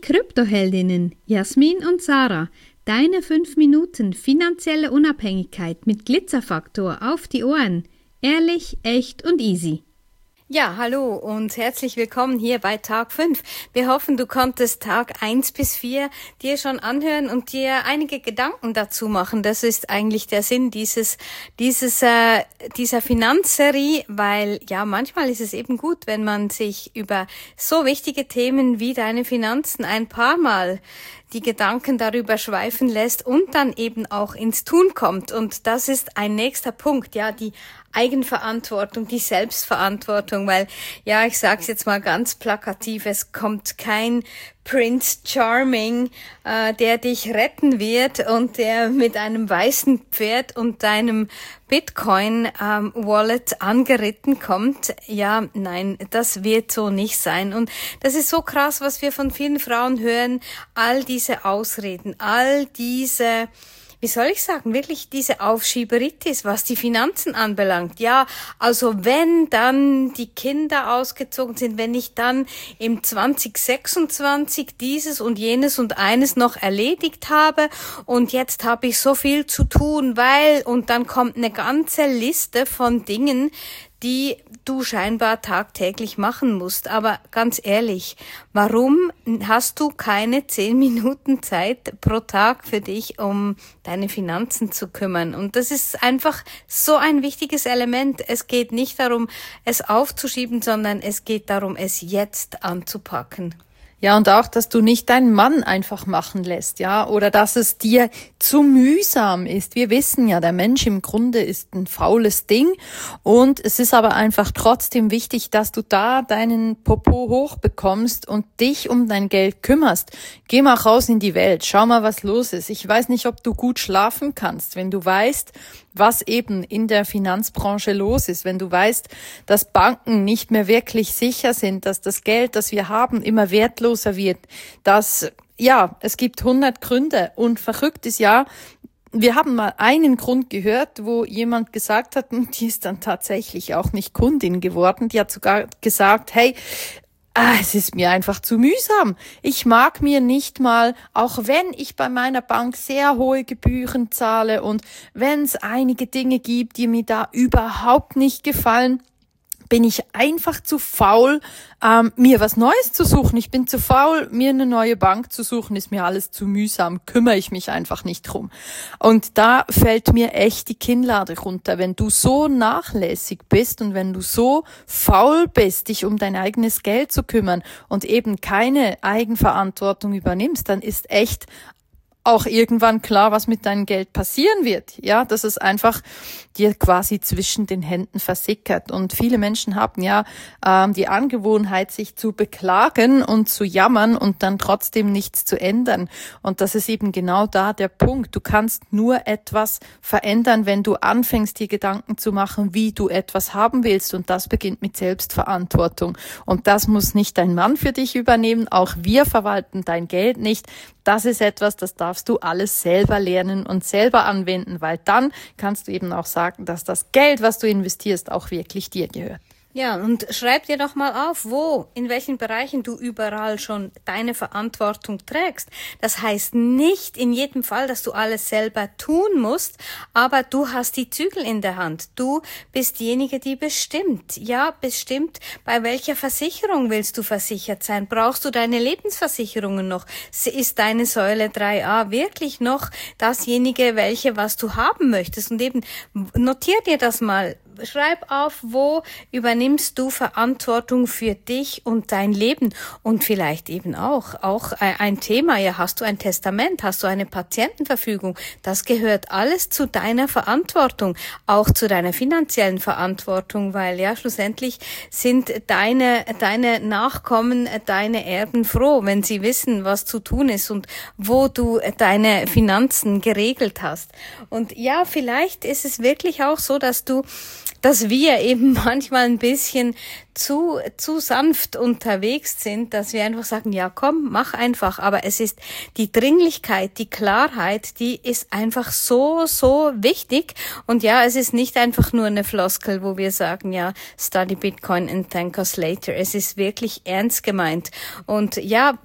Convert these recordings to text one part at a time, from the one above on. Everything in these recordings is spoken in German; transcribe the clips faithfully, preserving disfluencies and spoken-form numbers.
Kryptoheldinnen Jasmin und Sarah, deine fünf Minuten finanzielle Unabhängigkeit mit Glitzerfaktor auf die Ohren. Ehrlich, echt und easy. Ja, hallo und herzlich willkommen hier bei Tag fünf. Wir hoffen, du konntest Tag eins bis vier dir schon anhören und dir einige Gedanken dazu machen. Das ist eigentlich der Sinn dieses, dieses, äh, dieser Finanzserie, weil ja, manchmal ist es eben gut, wenn man sich über so wichtige Themen wie deine Finanzen ein paar Mal die Gedanken darüber schweifen lässt und dann eben auch ins Tun kommt. Und das ist ein nächster Punkt, ja, die Eigenverantwortung, die Selbstverantwortung, weil, ja, ich sag's jetzt mal ganz plakativ, es kommt kein Prince Charming, äh, der dich retten wird und der mit einem weißen Pferd und deinem Bitcoin-Wallet ähm, angeritten kommt. Ja, nein, das wird so nicht sein. Und das ist so krass, was wir von vielen Frauen hören, all diese Ausreden, all diese, wie soll ich sagen, wirklich diese Aufschieberitis, was die Finanzen anbelangt. Ja, also wenn dann die Kinder ausgezogen sind, wenn ich dann im zwanzig sechsundzwanzig dieses und jenes und eines noch erledigt habe und jetzt habe ich so viel zu tun, weil, und dann kommt eine ganze Liste von Dingen, die du scheinbar tagtäglich machen musst. Aber ganz ehrlich, warum hast du keine zehn Minuten Zeit pro Tag für dich, um deine Finanzen zu kümmern? Und das ist einfach so ein wichtiges Element. Es geht nicht darum, es aufzuschieben, sondern es geht darum, es jetzt anzupacken. Ja, und auch, dass du nicht deinen Mann einfach machen lässt, ja, oder dass es dir zu mühsam ist. Wir wissen ja, der Mensch im Grunde ist ein faules Ding und es ist aber einfach trotzdem wichtig, dass du da deinen Popo hochbekommst und dich um dein Geld kümmerst. Geh mal raus in die Welt, schau mal, was los ist. Ich weiß nicht, ob du gut schlafen kannst, wenn du weißt, was eben in der Finanzbranche los ist, wenn du weißt, dass Banken nicht mehr wirklich sicher sind, dass das Geld, das wir haben, immer wertloser wird, dass, ja, es gibt hundert Gründe und verrückt ist ja, wir haben mal einen Grund gehört, wo jemand gesagt hat, und die ist dann tatsächlich auch nicht Kundin geworden, die hat sogar gesagt, hey, Ah, es ist mir einfach zu mühsam. Ich mag mir nicht mal, auch wenn ich bei meiner Bank sehr hohe Gebühren zahle und wenn es einige Dinge gibt, die mir da überhaupt nicht gefallen, bin ich einfach zu faul, ähm, mir was Neues zu suchen. Ich bin zu faul, mir eine neue Bank zu suchen, ist mir alles zu mühsam, kümmere ich mich einfach nicht drum. Und da fällt mir echt die Kinnlade runter, wenn du so nachlässig bist und wenn du so faul bist, dich um dein eigenes Geld zu kümmern und eben keine Eigenverantwortung übernimmst, dann ist echt auch irgendwann klar, was mit deinem Geld passieren wird. Ja, dass es einfach dir quasi zwischen den Händen versickert. Und viele Menschen haben ja ähm, die Angewohnheit, sich zu beklagen und zu jammern und dann trotzdem nichts zu ändern. Und das ist eben genau da der Punkt. Du kannst nur etwas verändern, wenn du anfängst, dir Gedanken zu machen, wie du etwas haben willst. Und das beginnt mit Selbstverantwortung. Und das muss nicht dein Mann für dich übernehmen. Auch wir verwalten dein Geld nicht. Das ist etwas, das darfst du alles selber lernen und selber anwenden, weil dann kannst du eben auch sagen, dass das Geld, was du investierst, auch wirklich dir gehört. Ja, und schreib dir doch mal auf, wo, in welchen Bereichen du überall schon deine Verantwortung trägst. Das heißt nicht in jedem Fall, dass du alles selber tun musst, aber du hast die Zügel in der Hand. Du bist diejenige, die bestimmt. Ja, bestimmt, bei welcher Versicherung willst du versichert sein? Brauchst du deine Lebensversicherungen noch? Ist deine Säule drei a wirklich noch dasjenige, welche, was du haben möchtest? Und eben, notier dir das mal. Schreib auf, wo übernimmst du Verantwortung für dich und dein Leben und vielleicht eben auch, auch ein Thema, ja, hast du ein Testament, hast du eine Patientenverfügung, das gehört alles zu deiner Verantwortung, auch zu deiner finanziellen Verantwortung, weil ja, schlussendlich sind deine, deine Nachkommen, deine Erben froh, wenn sie wissen, was zu tun ist und wo du deine Finanzen geregelt hast. Und ja, vielleicht ist es wirklich auch so, dass du dass wir eben manchmal ein bisschen zu zu sanft unterwegs sind, dass wir einfach sagen, ja komm, mach einfach. Aber es ist die Dringlichkeit, die Klarheit, die ist einfach so, so wichtig. Und ja, es ist nicht einfach nur eine Floskel, wo wir sagen, ja, study Bitcoin and thank us later. Es ist wirklich ernst gemeint. Und ja,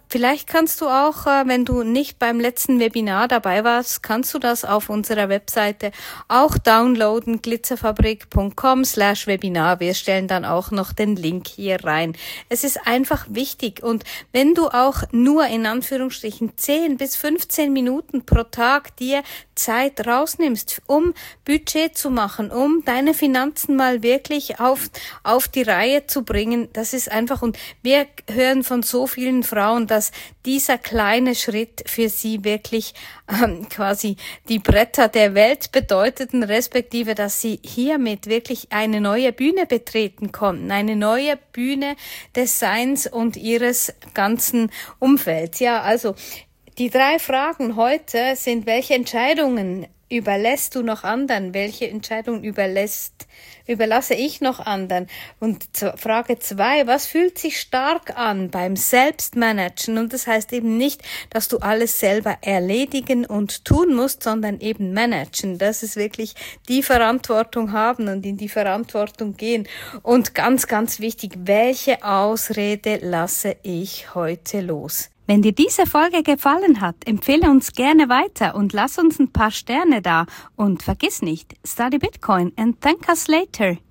vielleicht kannst du auch, wenn du nicht beim letzten Webinar dabei warst, kannst du das auf unserer Webseite auch downloaden, glitzerfabrik.com slash Webinar. Wir stellen dann auch noch den Link hier rein. Es ist einfach wichtig und wenn du auch nur in Anführungsstrichen zehn bis fünfzehn Minuten pro Tag dir Zeit rausnimmst, um Budget zu machen, um deine Finanzen mal wirklich auf, auf die Reihe zu bringen, das ist einfach, und wir hören von so vielen Frauen, dass dieser kleine Schritt für sie wirklich ähm, quasi die Bretter der Welt bedeuteten, respektive, dass sie hiermit wirklich eine neue Bühne betreten konnten, eine neue Bühne des Seins und ihres ganzen Umfelds. Ja, also die drei Fragen heute sind: Welche Entscheidungen überlässt du noch anderen? Welche Entscheidungen überlässt, überlasse ich noch anderen? Und Frage zwei: Was fühlt sich stark an beim Selbstmanagen? Und das heißt eben nicht, dass du alles selber erledigen und tun musst, sondern eben managen. Das ist wirklich die Verantwortung haben und in die Verantwortung gehen. Und ganz, ganz wichtig: Welche Ausrede lasse ich heute los? Wenn dir diese Folge gefallen hat, empfehle uns gerne weiter und lass uns ein paar Sterne da. Und vergiss nicht, study Bitcoin and thank us later.